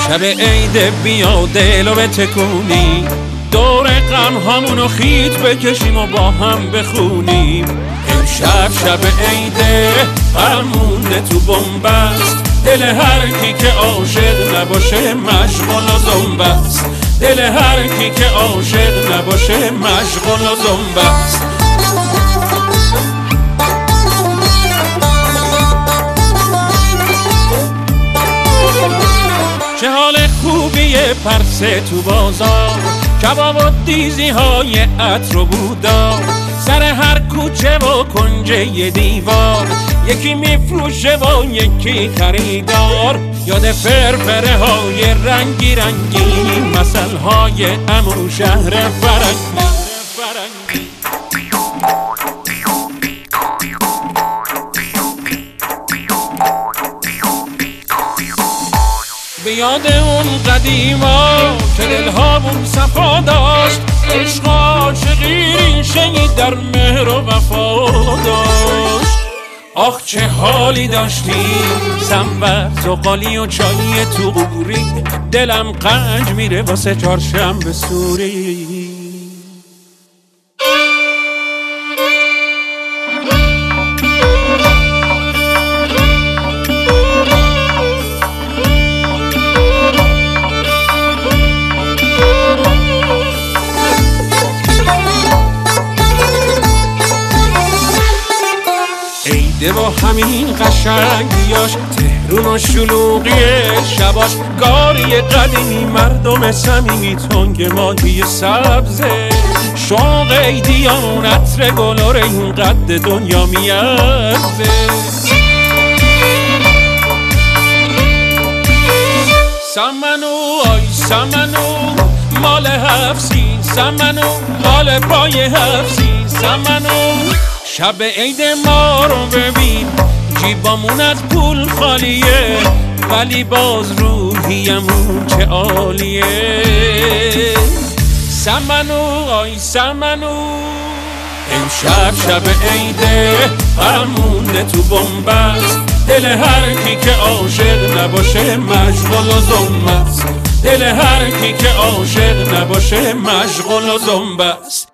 شب عید بیا دلو بتکونیم، دور غم هامونو خیت بکشیم و با هم بخونیم. امشب شب عیده فرمونده تو بنبست، دل هر کی که عاشق نباشه مشغول و زنبست. دل هر کی که عاشق نباشه مشغول و زنبست. چه حال خوبیه پرسه تو بازار، کباب و دیزی های عطر و بودار. سر هر کوچه و کنجه ی دیوار یکی میفروشه و یکی خریدار. یاد فرفره های رنگی رنگی، مثل های عمو شهر فرنگی. به یاد اون قدیما که دلهامون صفا داشت، عشق و عاشقی ریشه‌ای در مهر و وفا داشت. آخ چه حالی داشتیم، سنبر زغالی و چای تو قوری، دلم قنج میره واسه چهارشنبه سوری. عیده با همین قشنگیاش، تهرون و شلوغی شباش، گاری قدیمی مردم صمیمی، تنگ ماهی سبزه، شوق عیدیان عطر گلار این قد دنیا میارزه. سمنو آی سمنو مال حفظی، سمنو مال پای حفظی، سمنو شب عید ما رو ببین، جیبامون از پول خالیه، ولی باز روحیمون چه عالیه. سمنو آی سمنو امشب شب عیده فرمونده تو بنبست، دل هر کی که عاشق نباشه مشغول و زنبست. دل هر کی که عاشق نباشه مشغول و زنبست.